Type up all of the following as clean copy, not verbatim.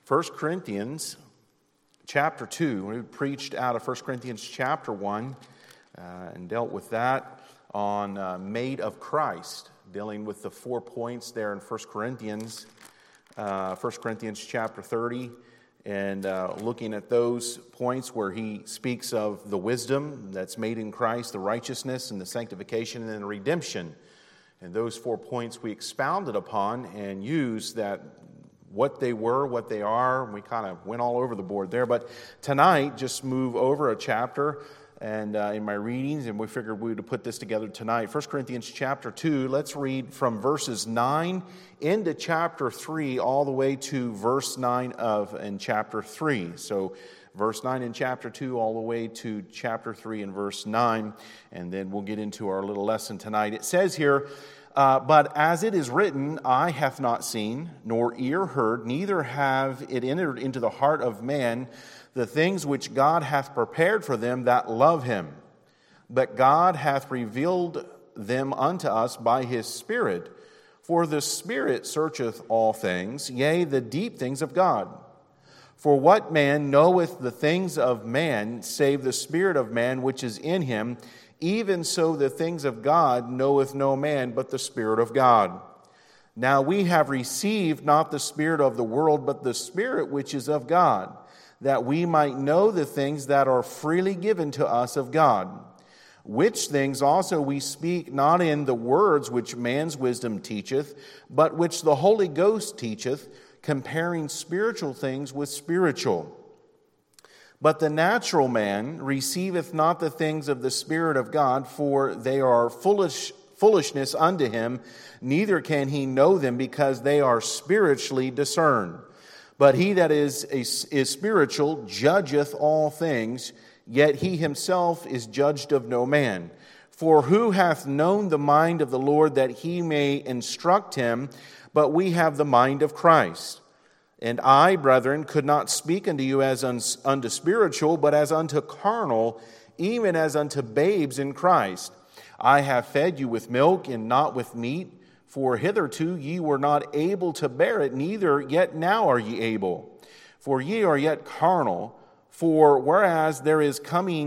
1 Corinthians chapter 2. We preached out of 1 Corinthians chapter 1 and dealt with that on Made of Christ, dealing with the 4 points there in 1 Corinthians chapter 30, and looking at those points where he speaks of the wisdom that's made in Christ, the righteousness and the sanctification and the redemption. And those 4 points we expounded upon and used that what they were, what they are. We kind of went all over the board there. But tonight, just move over a chapter and in my readings, and we figured we would put this together tonight. 1 Corinthians chapter 2, let's read from verses 9 into chapter 3 all the way to verse 9 in chapter 3. So verse 9 in chapter 2 all the way to chapter 3 in verse 9, and then we'll get into our little lesson tonight. It says here, but as it is written, eye hath not seen, nor ear heard, neither have it entered into the heart of man the things which God hath prepared for them that love him. But God hath revealed them unto us by his Spirit. For the Spirit searcheth all things, yea, the deep things of God. For what man knoweth the things of man, save the spirit of man which is in him? Even so the things of God knoweth no man, but the Spirit of God. Now we have received not the spirit of the world, but the Spirit which is of God, that we might know the things that are freely given to us of God. Which things also we speak not in the words which man's wisdom teacheth, but which the Holy Ghost teacheth, comparing spiritual things with spiritual. But the natural man receiveth not the things of the Spirit of God, for they are foolishness unto him, neither can he know them, because they are spiritually discerned. But he that is spiritual judgeth all things, yet he himself is judged of no man. For who hath known the mind of the Lord that he may instruct him? But we have the mind of Christ. And I, brethren, could not speak unto you as unto spiritual, but as unto carnal, even as unto babes in Christ. I have fed you with milk and not with meat, for hitherto ye were not able to bear it, neither yet now are ye able. For ye are yet carnal. For whereas there is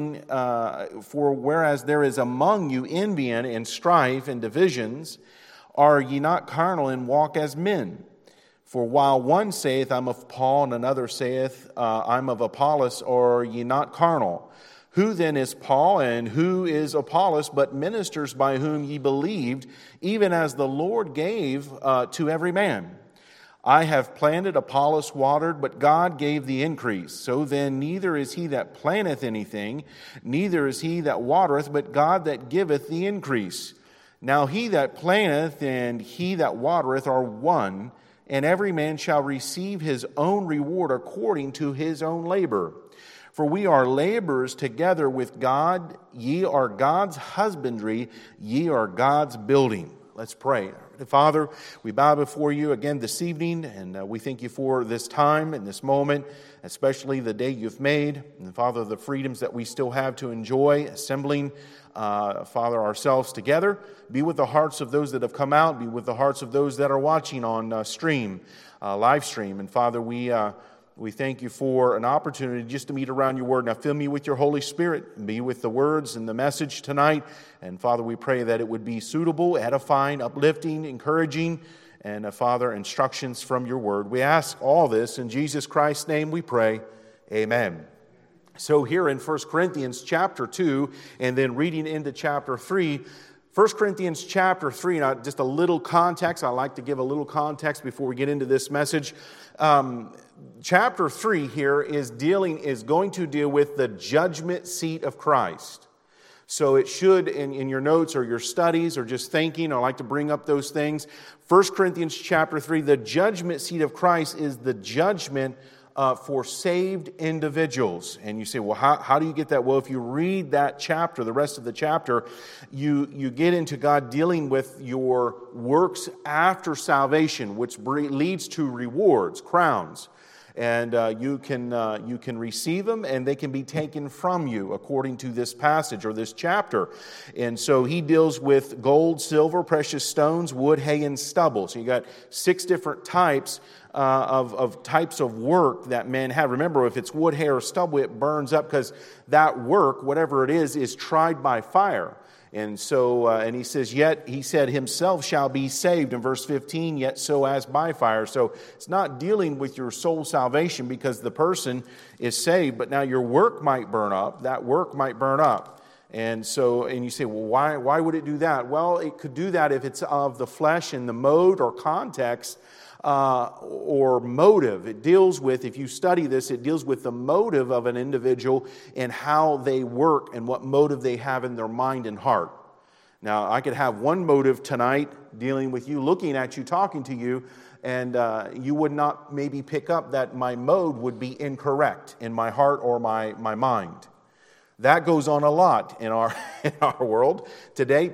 among you envy and strife and divisions, are ye not carnal and walk as men? For while one saith, I'm of Paul, and another saith, I'm of Apollos, are ye not carnal? Who then is Paul, and who is Apollos, but ministers by whom ye believed, even as the Lord gave to every man? I have planted, Apollos watered, but God gave the increase. So then neither is he that planteth anything, neither is he that watereth, but God that giveth the increase. Now he that planteth and he that watereth are one, and every man shall receive his own reward according to his own labor. For we are laborers together with God. Ye are God's husbandry, ye are God's building. Let's pray. Father, we bow before you again this evening, and we thank you for this time and this moment, especially the day you've made. And Father, the freedoms that we still have to enjoy, assembling, Father, ourselves together. Be with the hearts of those that have come out. Be with the hearts of those that are watching on live stream. And Father, we thank you for an opportunity just to meet around your word. Now fill me with your Holy Spirit. Be with the words and the message tonight. And Father, we pray that it would be suitable, edifying, uplifting, encouraging, and Father, instructions from your word. We ask all this in Jesus Christ's name we pray. Amen. So here in 1 Corinthians chapter 2, and then reading into chapter 3, 1 Corinthians chapter 3, now just a little context. I like to give a little context before we get into this message. Chapter 3 here is going to deal with the judgment seat of Christ. So it should, in your notes or your studies or just thinking, I like to bring up those things. 1 Corinthians chapter 3, the judgment seat of Christ is the judgment for saved individuals. And you say, well, how do you get that? Well, if you read that chapter, the rest of the chapter, you get into God dealing with your works after salvation, which leads to rewards, crowns. And you can receive them, and they can be taken from you, according to this passage or this chapter. And so he deals with gold, silver, precious stones, wood, hay, and stubble. So you got 6 different types of types of work that men have. Remember, if it's wood, hay, or stubble, it burns up, because that work, whatever it is tried by fire. And so, and he says, yet he said himself shall be saved in verse 15, yet so as by fire. So it's not dealing with your soul salvation, because the person is saved, but now your work might burn up. That work might burn up. And so, and you say, well, why would it do that? Well, it could do that if it's of the flesh and the mode or context or motive. It deals with, if you study this, it deals with the motive of an individual and how they work and what motive they have in their mind and heart. Now, I could have one motive tonight dealing with you, looking at you, talking to you, and you would not maybe pick up that my mode would be incorrect in my heart or my mind. That goes on a lot in our world. Today,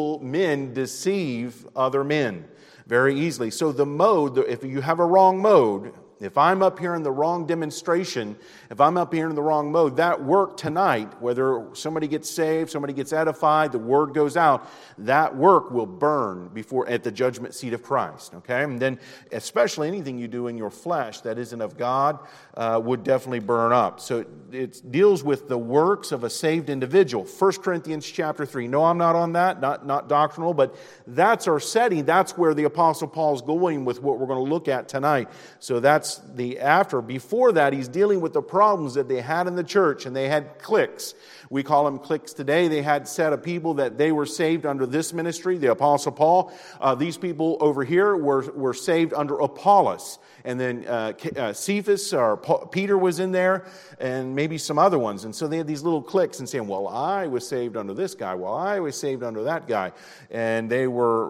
men deceive other men very easily. So the mode, if you have a wrong mode, if I'm up here in the wrong demonstration, if I'm up here in the wrong mode, that work tonight, whether somebody gets saved, somebody gets edified, the word goes out, that work will burn before at the judgment seat of Christ. Okay, and then especially anything you do in your flesh that isn't of God would definitely burn up. So it deals with the works of a saved individual. 1 Corinthians chapter 3. No, I'm not on that, not doctrinal, but that's our setting. That's where the Apostle Paul's going with what we're going to look at tonight. So that's the after. Before that, he's dealing with the problems that they had in the church, and they had cliques. We call them cliques today. They had set of people that they were saved under this ministry, the Apostle Paul. These people over here were saved under Apollos. And then Cephas or Peter was in there, and maybe some other ones. And so they had these little cliques and saying, well, I was saved under this guy. Well, I was saved under that guy. And it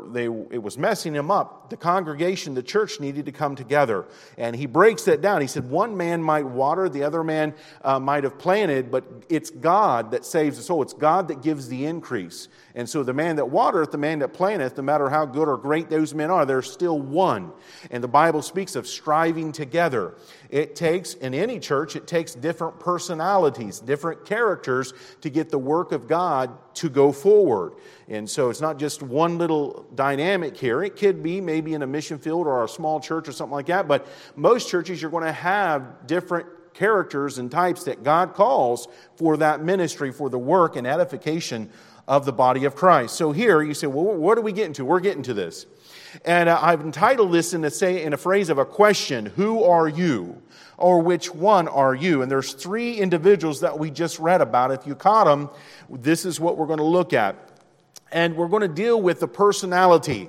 was messing them up. The congregation, the church needed to come together. And he breaks that down. He said one man might water, the other man might have planted, but it's God that saves the soul. It's God that gives the increase. And so the man that watereth, the man that planteth, no matter how good or great those men are, they're still one. And the Bible speaks of striving together. It takes, in any church, it takes different personalities, different characters to get the work of God to go forward. And so it's not just one little dynamic here. It could be maybe in a mission field or a small church or something like that. But most churches, you're going to have different characters and types that God calls for that ministry, for the work and edification of the body of Christ. So here you say, well, what are we getting to? We're getting to this. And I've entitled this in a phrase of a question, who are you? Or which one are you? And there's 3 individuals that we just read about. If you caught them, this is what we're going to look at. And we're going to deal with the personality.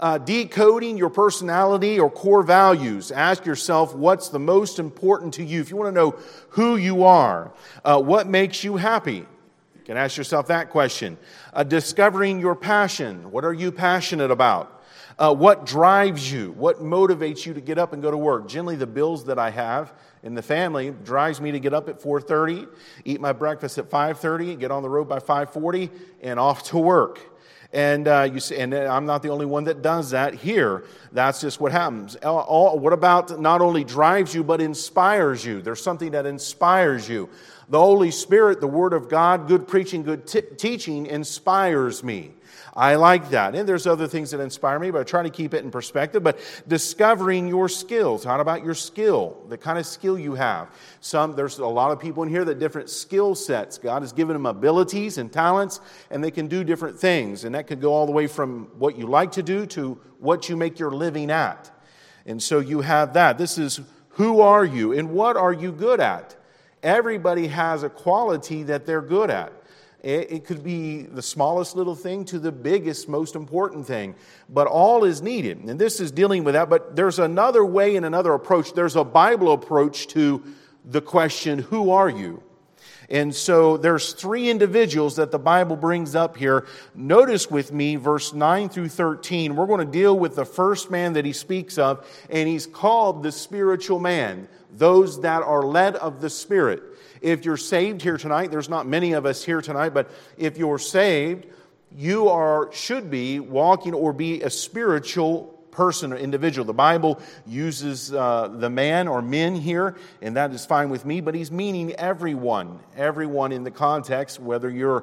Decoding your personality or core values. Ask yourself what's the most important to you. If you want to know who you are, what makes you happy? You can ask yourself that question. Discovering your passion. What are you passionate about? What drives you? What motivates you to get up and go to work? Generally, the bills that I have in the family drives me to get up at 4:30, eat my breakfast at 5:30, get on the road by 5:40, and off to work. And and I'm not the only one that does that here. That's just what happens. What about not only drives you, but inspires you? There's something that inspires you. The Holy Spirit, the Word of God, good preaching, good teaching inspires me. I like that. And there's other things that inspire me, but I try to keep it in perspective. But discovering your skills. How about your skill? The kind of skill you have. There's a lot of people in here that different skill sets. God has given them abilities and talents, and they can do different things. And that could go all the way from what you like to do to what you make your living at. And so you have that. This is who are you and what are you good at? Everybody has a quality that they're good at. It could be the smallest little thing to the biggest, most important thing. But all is needed. And this is dealing with that. But there's another way and another approach. There's a Bible approach to the question, who are you? And so there's 3 individuals that the Bible brings up here. Notice with me verse 9 through 13. We're going to deal with the first man that he speaks of. And he's called the spiritual man. Those that are led of the Spirit. If you're saved here tonight, there's not many of us here tonight, but if you're saved, you should be walking or be a spiritual person or individual. The Bible uses the man or men here, and that is fine with me, but he's meaning everyone in the context, whether you're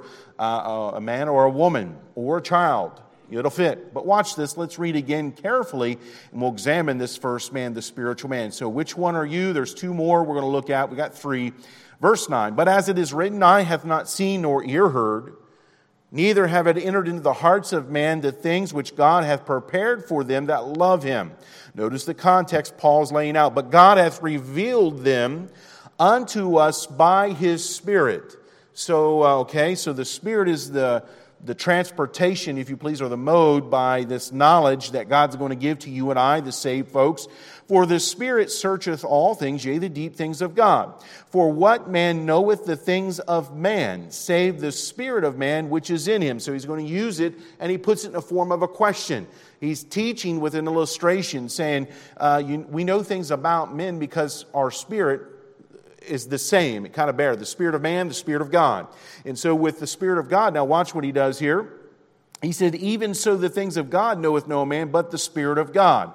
a man or a woman or a child. It'll fit. But watch this. Let's read again carefully, and we'll examine this first man, the spiritual man. So which one are you? There's two more we're going to look at. We got three. Verse 9, but as it is written, eye hath not seen nor ear heard, neither have it entered into the hearts of man the things which God hath prepared for them that love Him. Notice the context Paul's laying out. But God hath revealed them unto us by His Spirit. So the Spirit is the transportation, if you please, or the mode by this knowledge that God's going to give to you and I, the saved folks. For the Spirit searcheth all things, yea, the deep things of God. For what man knoweth the things of man, save the Spirit of man which is in him? So he's going to use it, and he puts it in the form of a question. He's teaching with an illustration, saying, we know things about men because our spirit is the same. It kind of bears the Spirit of man, the Spirit of God. And so with the Spirit of God, now watch what he does here. He said, even so the things of God knoweth no man, but the Spirit of God.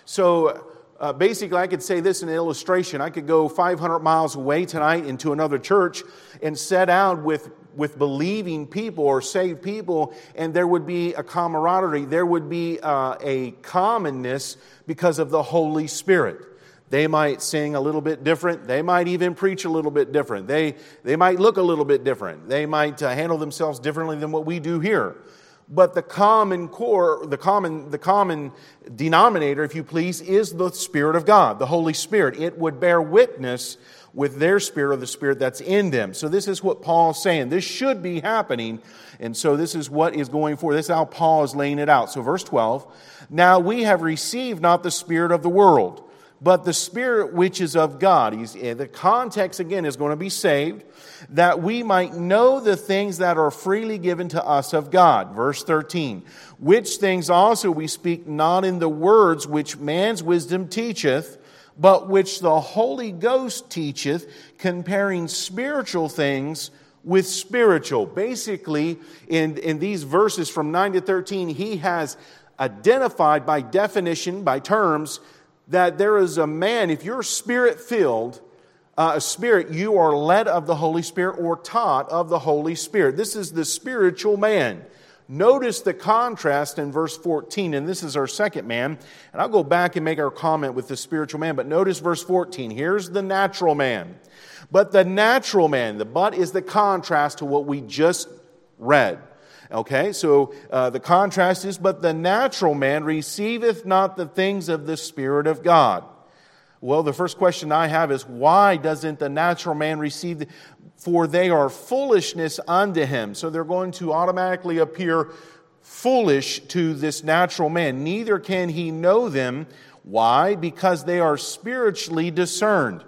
So basically I could say this in an illustration. I could go 500 miles away tonight into another church and set out with believing people or saved people, and there would be a camaraderie. There would be a commonness because of the Holy Spirit. They might sing a little bit different. They might even preach a little bit different. They might look a little bit different. They might handle themselves differently than what we do here. But the common core, the common denominator, if you please, is the Spirit of God, the Holy Spirit. It would bear witness with their spirit or the Spirit that's in them. So this is what Paul's saying. This should be happening. And so this is what is going forward. This is how Paul is laying it out. So verse 12, now we have received not the spirit of the world, but the Spirit which is of God. The context again is going to be saved, that we might know the things that are freely given to us of God. Verse 13, which things also we speak not in the words which man's wisdom teacheth, but which the Holy Ghost teacheth, comparing spiritual things with spiritual. Basically, in these verses from 9 to 13, he has identified by definition, by terms, that there is a man, if you're Spirit-filled, a spirit, you are led of the Holy Spirit or taught of the Holy Spirit. This is the spiritual man. Notice the contrast in verse 14, and this is our second man. And I'll go back and make our comment with the spiritual man, but notice verse 14. Here's the natural man. But the natural man, the but is the contrast to what we just read. Okay, so the contrast is, but the natural man receiveth not the things of the Spirit of God. Well, the first question I have is, why doesn't the natural man receive? For they are foolishness unto him. So they're going to automatically appear foolish to this natural man. Neither can he know them. Why? Because they are spiritually discerned.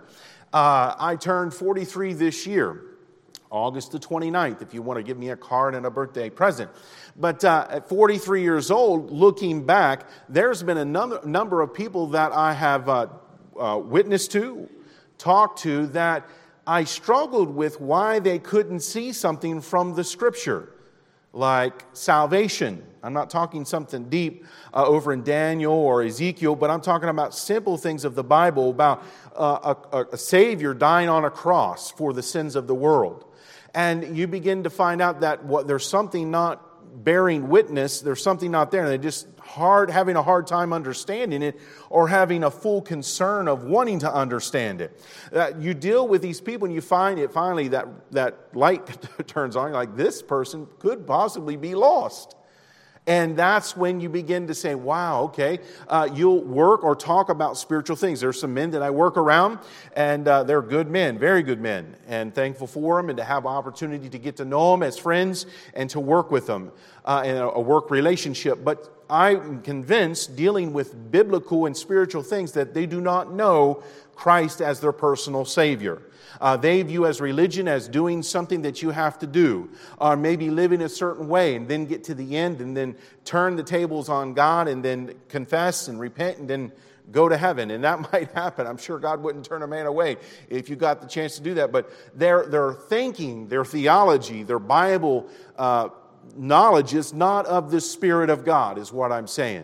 I turned 43 this year. August the 29th, if you want to give me a card and a birthday present. But at 43 years old, looking back, there's been a number of people that I have witnessed to, talked to, that I struggled with why they couldn't see something from the Scripture, like salvation. I'm not talking something deep over in Daniel or Ezekiel, but I'm talking about simple things of the Bible, about a Savior dying on a cross for the sins of the world. And you begin to find out that there's something not bearing witness, there's something not there, and they're just having a hard time understanding it, or having a full concern of wanting to understand it. You deal with these people and you find it finally that light turns on, like this person could possibly be lost. And that's when you begin to say, wow, okay, you'll work or talk about spiritual things. There's some men that I work around, and they're good men, very good men, and thankful for them, and to have an opportunity to get to know them as friends and to work with them in a work relationship. But I'm convinced, dealing with biblical and spiritual things, that they do not know Christ as their personal Savior. They view as religion as doing something that you have to do, or maybe living a certain way and then get to the end and then turn the tables on God and then confess and repent and then go to heaven. And that might happen. I'm sure God wouldn't turn a man away if you got the chance to do that. But their thinking, their theology, their Bible knowledge is not of the Spirit of God, is what I'm saying.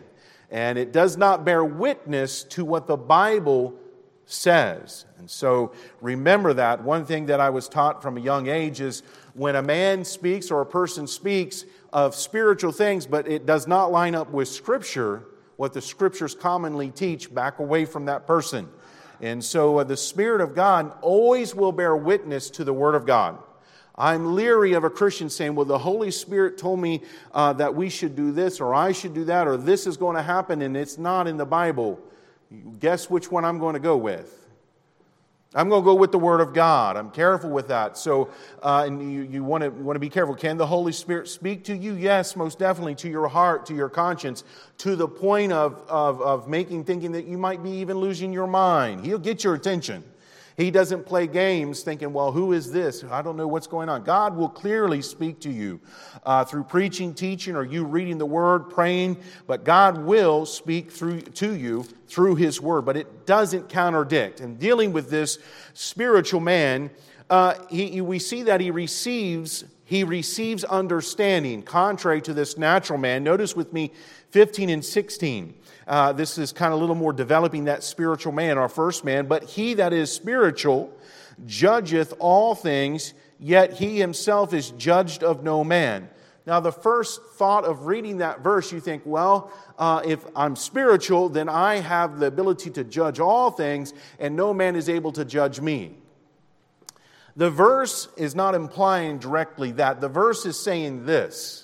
And it does not bear witness to what the Bible says. And so remember that. One thing that I was taught from a young age is when a man speaks or a person speaks of spiritual things, but it does not line up with Scripture, what the Scriptures commonly teach, back away from that person. And so the Spirit of God always will bear witness to the Word of God. I'm leery of a Christian saying, well, the Holy Spirit told me that we should do this, or I should do that, or this is going to happen, and it's not in the Bible. Guess which one I'm going to go with? I'm going to go with the Word of God. I'm careful with that. So, and you want to be careful. Can the Holy Spirit speak to you? Yes, most definitely, to your heart, to your conscience, to the point of thinking that you might be even losing your mind. He'll get your attention. He doesn't play games thinking, well, who is this? I don't know what's going on. God will clearly speak to you through preaching, teaching, or you reading the Word, praying. But God will speak to you through His Word. But it doesn't contradict. And dealing with this spiritual man, we see that he receives understanding, contrary to this natural man. Notice with me 15 and 16. This is kind of a little more developing that spiritual man, our first man. But he that is spiritual judgeth all things, yet he himself is judged of no man. Now, the first thought of reading that verse, you think, well, if I'm spiritual, then I have the ability to judge all things, and no man is able to judge me. The verse is not implying directly that. The verse is saying this.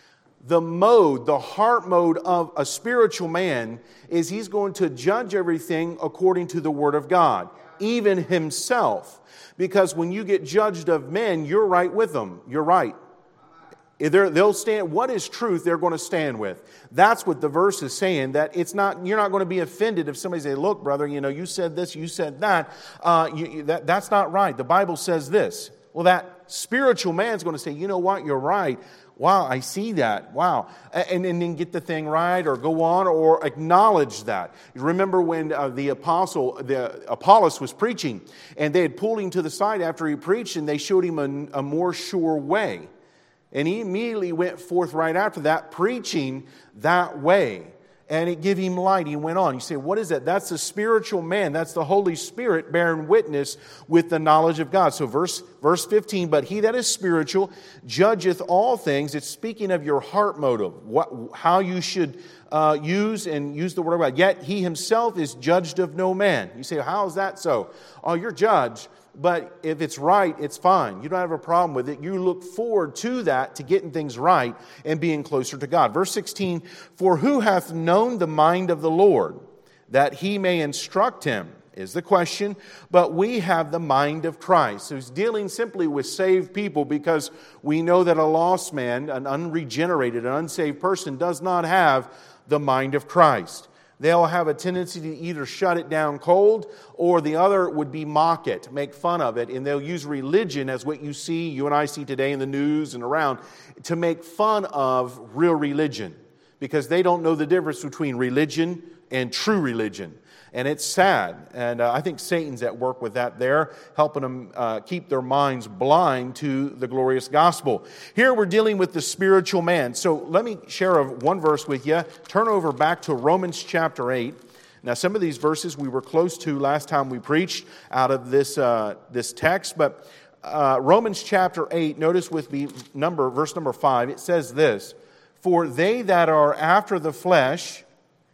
The heart mode of a spiritual man is he's going to judge everything according to the Word of God, even himself. Because when you get judged of men, you're right with them. You're right. They'll stand. What is truth, they're going to stand with. That's what the verse is saying, that you're not going to be offended if somebody says, look, brother, you said this, you said that. That's not right. The Bible says this. Well, that spiritual man's going to say, you know what, you're right. Wow, I see that. Wow. And then get the thing right or go on or acknowledge that. You remember when the Apollos was preaching and they had pulled him to the side after he preached and they showed him a more sure way. And he immediately went forth right after that, preaching that way. And it gave him light. He went on. You say, what is that? That's the spiritual man. That's the Holy Spirit bearing witness with the knowledge of God. So verse 15, but he that is spiritual judgeth all things. It's speaking of your heart motive, how you should use the word of God. Yet he himself is judged of no man. You say, how is that so? Oh, you're judged. But if it's right, it's fine. You don't have a problem with it. You look forward to that, to getting things right and being closer to God. Verse 16, for who hath known the mind of the Lord, that he may instruct him, is the question. But we have the mind of Christ. So he's dealing simply with saved people because we know that a lost man, an unregenerated, an unsaved person does not have the mind of Christ. They'll have a tendency to either shut it down cold or the other would be mock it, make fun of it. And they'll use religion as what you and I see today in the news and around to make fun of real religion because they don't know the difference between religion and true religion. And it's sad. And I think Satan's at work with that there, helping them keep their minds blind to the glorious gospel. Here we're dealing with the spiritual man. So let me share one verse with you. Turn over back to Romans chapter 8. Now, some of these verses we were close to last time we preached out of this text. But Romans chapter 8, notice with me verse number 5. It says this, for they that are after the flesh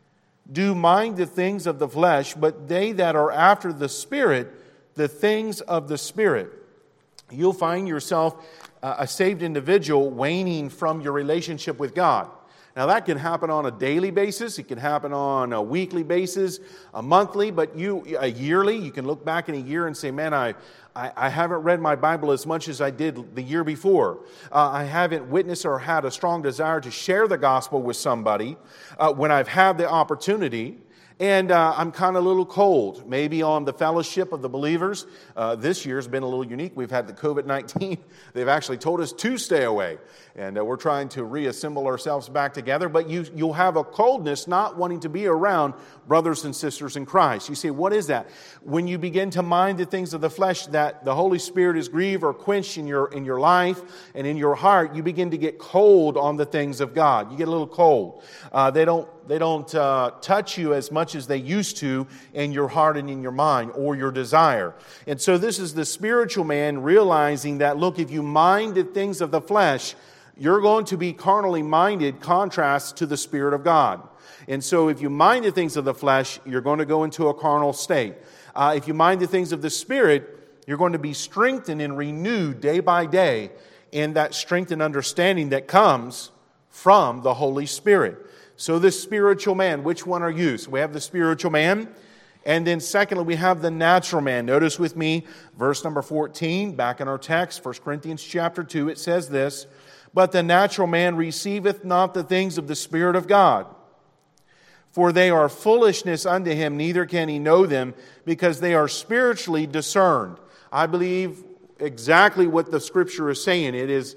do mind the things of the flesh, but they that are after the Spirit, the things of the Spirit. You'll find yourself a saved individual waning from your relationship with God. Now that can happen on a daily basis, it can happen on a weekly basis, a monthly, but a yearly. You can look back in a year and say, man, I haven't read my Bible as much as I did the year before. I haven't witnessed or had a strong desire to share the gospel with somebody when I've had the opportunity. And I'm kind of a little cold, maybe on the fellowship of the believers. This year's been a little unique. We've had the COVID-19. They've actually told us to stay away. And we're trying to reassemble ourselves back together. But you'll have a coldness not wanting to be around brothers and sisters in Christ. You say, what is that? When you begin to mind the things of the flesh that the Holy Spirit is grieved or quenched in your life and in your heart, you begin to get cold on the things of God. You get a little cold. They touch you as much as they used to in your heart and in your mind or your desire. And so this is the spiritual man realizing that, look, if you mind the things of the flesh, you're going to be carnally minded, contrast to the Spirit of God. And so if you mind the things of the flesh, you're going to go into a carnal state. If you mind the things of the Spirit, you're going to be strengthened and renewed day by day in that strength and understanding that comes from the Holy Spirit. So this spiritual man, which one are you? So we have the spiritual man. And then secondly, we have the natural man. Notice with me, verse number 14, back in our text, 1 Corinthians chapter 2, it says this, "But the natural man receiveth not the things of the Spirit of God, for they are foolishness unto him, neither can he know them, because they are spiritually discerned." I believe exactly what the Scripture is saying. It's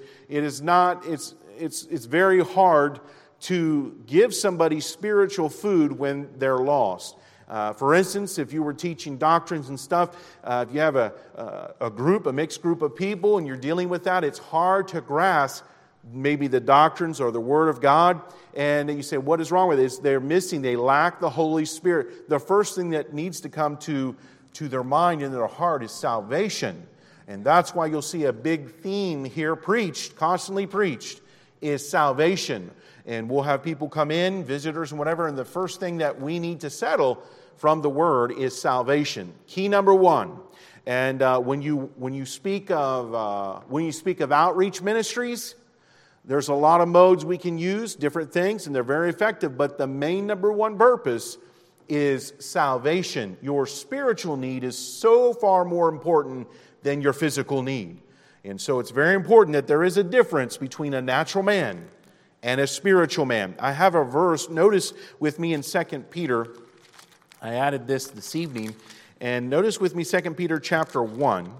very hard to give somebody spiritual food when they're lost. For instance, if you were teaching doctrines and stuff, if you have a mixed group of people, and you're dealing with that, it's hard to grasp maybe the doctrines or the Word of God. And you say, what is wrong with this? They lack the Holy Spirit. The first thing that needs to come to their mind and their heart is salvation. And that's why you'll see a big theme here constantly preached, is salvation. And we'll have people come in, visitors and whatever, and the first thing that we need to settle from the Word is salvation. Key number one. And when you speak of outreach ministries, there's a lot of modes we can use, different things, and they're very effective. But the main number one purpose is salvation. Your spiritual need is so far more important than your physical need. And so it's very important that there is a difference between a natural man and a spiritual man. I have a verse, notice with me in 2 Peter. I added this evening. And notice with me 2 Peter chapter 1.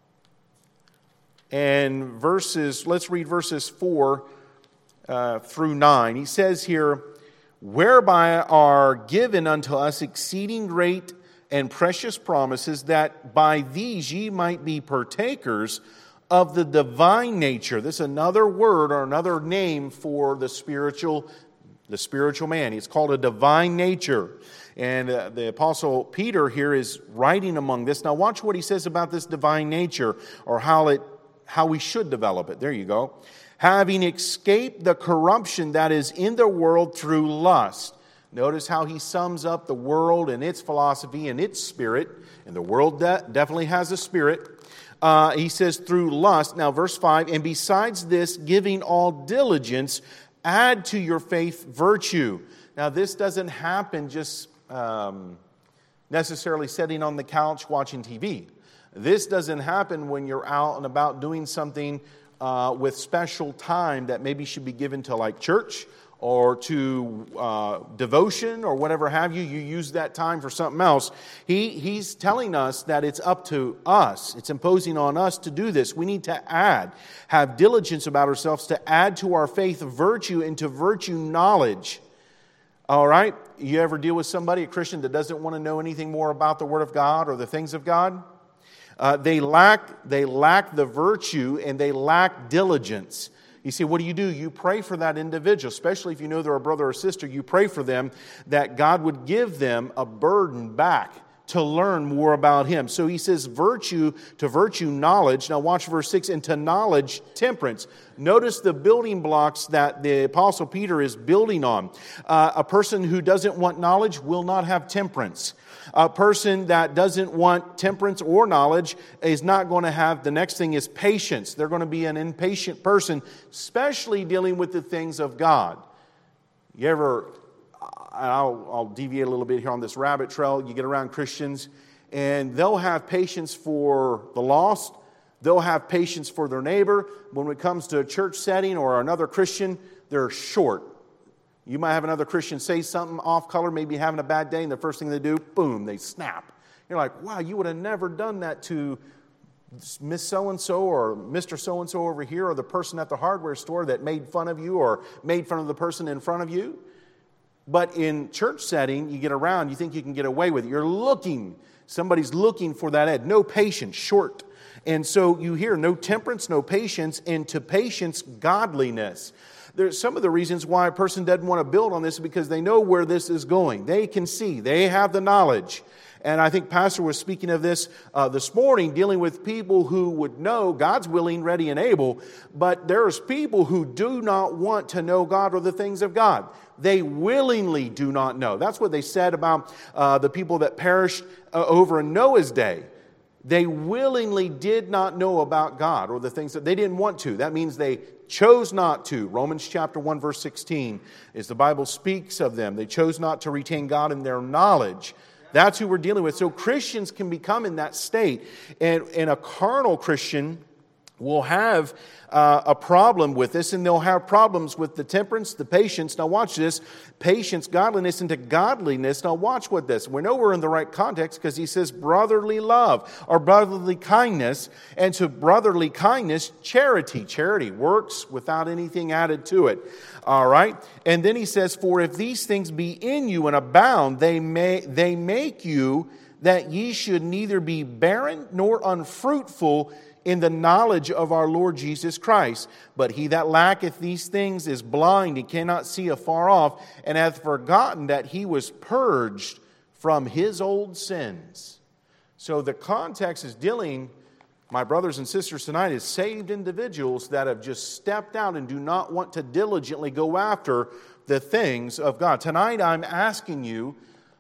And let's read verses 4 through 9. He says here, "Whereby are given unto us exceeding great and precious promises, that by these ye might be partakers of the divine nature." This is another word or another name for the spiritual man. It's called a divine nature. And the Apostle Peter here is writing among this. Now watch what he says about this divine nature, or how we should develop it. There you go. "Having escaped the corruption that is in the world through lust." Notice how he sums up the world and its philosophy and its spirit. And the world definitely has a spirit. He says through lust. Now verse 5, "And besides this, giving all diligence, add to your faith virtue." Now this doesn't happen just necessarily sitting on the couch watching TV. This doesn't happen when you're out and about doing something with special time that maybe should be given to like church or to devotion or whatever have you. You use that time for something else. He's telling us that it's up to us. It's imposing on us to do this. We need to have diligence about ourselves to add to our faith virtue, and to virtue knowledge. All right? You ever deal with somebody, a Christian, that doesn't want to know anything more about the Word of God or the things of God? They lack the virtue, and they lack diligence. You see, what do? You pray for that individual, especially if you know they're a brother or sister. You pray for them that God would give them a burden back to learn more about Him. So he says virtue, to virtue knowledge. Now watch verse 6, "And to knowledge temperance." Notice the building blocks that the Apostle Peter is building on. A person who doesn't want knowledge will not have temperance. A person that doesn't want temperance or knowledge is not going to have, the next thing is patience. They're going to be an impatient person, especially dealing with the things of God. You ever, I'll deviate a little bit here on this rabbit trail. You get around Christians, and they'll have patience for the lost. They'll have patience for their neighbor. When it comes to a church setting or another Christian, they're short. You might have another Christian say something off color, maybe having a bad day, and the first thing they do, boom, they snap. You're like, wow, you would have never done that to Miss So-and-so or Mr. So-and-so over here, or the person at the hardware store that made fun of you or made fun of the person in front of you. But in church setting, you get around, you think you can get away with it. Somebody's looking for that edge. No patience, short. And so you hear no temperance, no patience, and to patience, godliness. There's some of the reasons why a person doesn't want to build on this is because they know where this is going. They can see. They have the knowledge. And I think Pastor was speaking of this this morning, dealing with people who would know God's willing, ready, and able. But there's people who do not want to know God or the things of God. They willingly do not know. That's what they said about the people that perished over in Noah's day. They willingly did not know about God or the things that they didn't want to. That means they chose not to. Romans chapter 1 verse 16, as the Bible speaks of them, they chose not to retain God in their knowledge. That's who we're dealing with. So Christians can become in that state. And a carnal Christian will have a problem with this, and they'll have problems with the temperance, the patience. Now watch this. Patience, godliness into godliness. Now watch what this. We know we're in the right context because he says brotherly love or brotherly kindness. And to brotherly kindness, charity. Charity works without anything added to it. All right. And then he says, for if these things be in you and abound, they make you that ye should neither be barren nor unfruitful in the knowledge of our Lord Jesus Christ. But he that lacketh these things is blind and cannot see afar off, and hath forgotten that he was purged from his old sins. So the context is dealing, my brothers and sisters tonight, is saved individuals that have just stepped out and do not want to diligently go after the things of God. Tonight I'm asking you,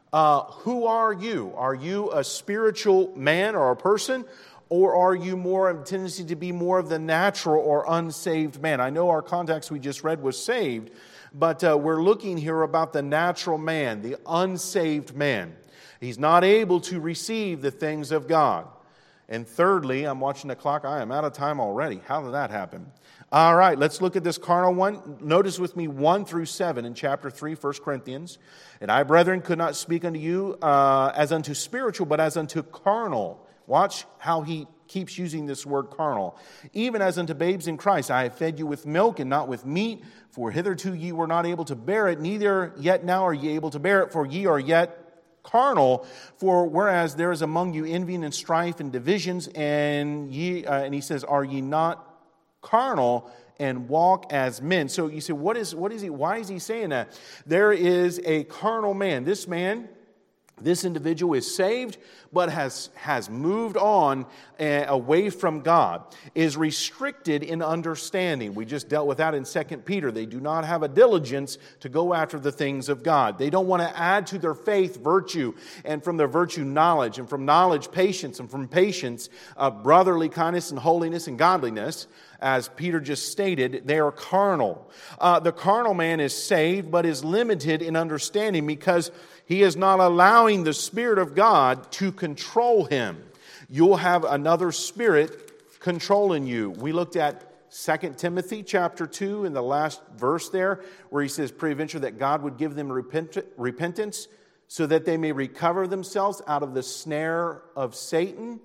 who are you? Are you a spiritual man or a person? Or are you more of a tendency to be more of the natural or unsaved man? I know our context we just read was saved, but we're looking here about the natural man, the unsaved man. He's not able to receive the things of God. And thirdly, I'm watching the clock. I am out of time already. How did that happen? All right, let's look at this carnal one. Notice with me 1 through 7 in chapter 3, 1 Corinthians. And I, brethren, could not speak unto you as unto spiritual, but as unto carnal. Watch how he keeps using this word carnal. Even as unto babes in Christ, I have fed you with milk and not with meat, for hitherto ye were not able to bear it, neither yet now are ye able to bear it, for ye are yet carnal. For whereas there is among you envying and strife and divisions, and he says, are ye not carnal and walk as men? So you say, what is he? Why is he saying that? There is a carnal man. This individual is saved, but has moved on away from God, is restricted in understanding. We just dealt with that in 2 Peter. They do not have a diligence to go after the things of God. They don't want to add to their faith virtue, and from their virtue knowledge, and from knowledge patience, and from patience brotherly kindness and holiness and godliness. As Peter just stated, they are carnal. The carnal man is saved, but is limited in understanding because he is not allowing the Spirit of God to control him. You'll have another spirit controlling you. We looked at 2 Timothy chapter 2 in the last verse there, where he says, peradventure that God would give them repentance so that they may recover themselves out of the snare of Satan.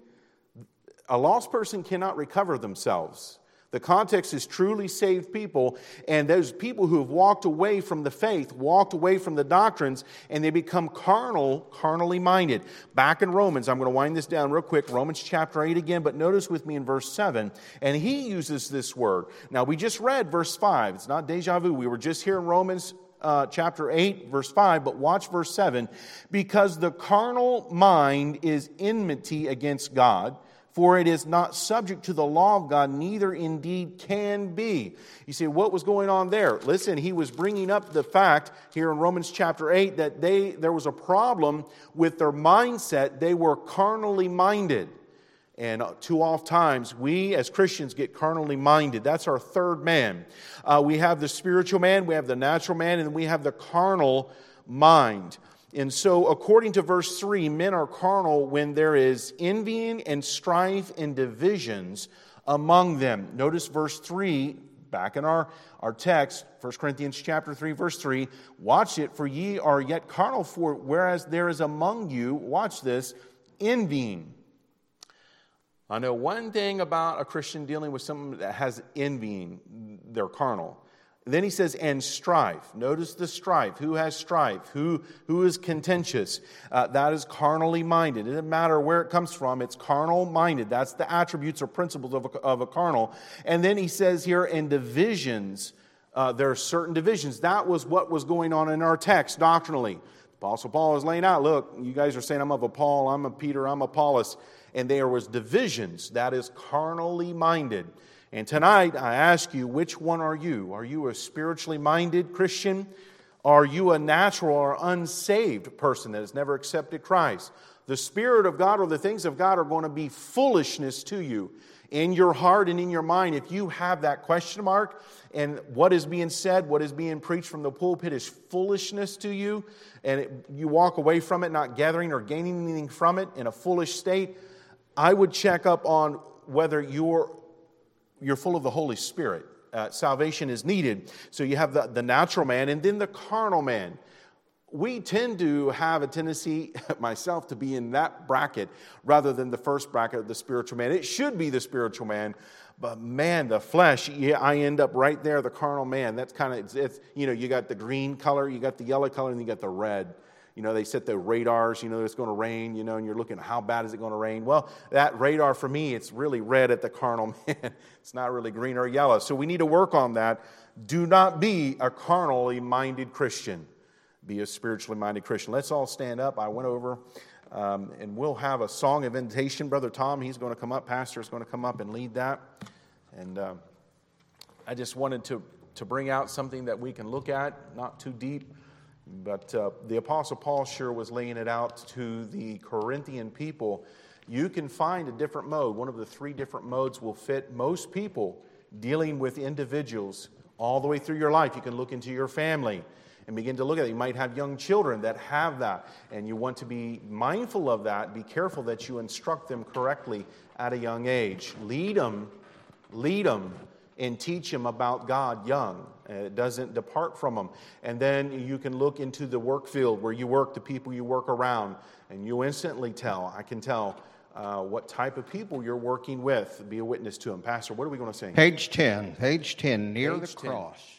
A lost person cannot recover themselves. The context is truly saved people, and those people who have walked away from the faith, walked away from the doctrines, and they become carnally minded. Back in Romans, I'm going to wind this down real quick, Romans chapter 8 again, but notice with me in verse 7, and he uses this word. Now, we just read verse 5. It's not deja vu. We were just here in Romans chapter 8, verse 5, but watch verse 7. Because the carnal mind is enmity against God, for it is not subject to the law of God, neither indeed can be. You see, what was going on there? Listen, he was bringing up the fact here in Romans chapter 8 that there was a problem with their mindset. They were carnally minded. And too oft times, we as Christians get carnally minded. That's our third man. We have the spiritual man, we have the natural man, and we have the carnal mind. And so, according to verse 3, men are carnal when there is envying and strife and divisions among them. Notice verse 3, back in our text, 1 Corinthians chapter 3, verse 3. Watch it, for ye are yet carnal, for whereas there is among you, watch this, envying. I know one thing about a Christian dealing with someone that has envying, they're carnal. Then he says, and strife. Notice the strife. Who has strife? Who is contentious? That is carnally minded. It doesn't matter where it comes from. It's carnal minded. That's the attributes or principles of a carnal. And then he says here, and divisions there are certain divisions. That was what was going on in our text doctrinally. Apostle Paul is laying out, look, you guys are saying I'm of a Paul, I'm a Peter, I'm Apollos. And there was divisions. That is carnally minded. And tonight I ask you, which one are you? Are you a spiritually minded Christian? Are you a natural or unsaved person that has never accepted Christ? The Spirit of God or the things of God are going to be foolishness to you. In your heart and in your mind, if you have that question mark and what is being said, what is being preached from the pulpit is foolishness to you, and you walk away from it not gathering or gaining anything from it in a foolish state, I would check up on whether you're full of the Holy Spirit. Salvation is needed. So you have the natural man and then the carnal man. We tend to have a tendency, myself, to be in that bracket rather than the first bracket of the spiritual man. It should be the spiritual man, but man, the flesh, I end up right there, the carnal man. That's kind of, it's you got the green color, you got the yellow color, and you got the red. They set the radars, it's going to rain, and you're looking, how bad is it going to rain? Well, that radar for me, it's really red at the carnal man. It's not really green or yellow. So we need to work on that. Do not be a carnally minded Christian. Be a spiritually minded Christian. Let's all stand up. I went over and we'll have a song of invitation. Brother Tom, he's going to come up. Pastor is going to come up and lead that. And I just wanted to bring out something that we can look at, not too deep. But the Apostle Paul sure was laying it out to the Corinthian people. You can find a different mode. One of the 3 different modes will fit most people dealing with individuals all the way through your life. You can look into your family and begin to look at it. You might have young children that have that, and you want to be mindful of that. Be careful that you instruct them correctly at a young age. Lead them, and teach them about God young. It doesn't depart from them. And then you can look into the work field where you work, the people you work around, and you instantly I can tell what type of people you're working with. Be a witness to them. Pastor, what are we going to sing? Page 10, near the cross.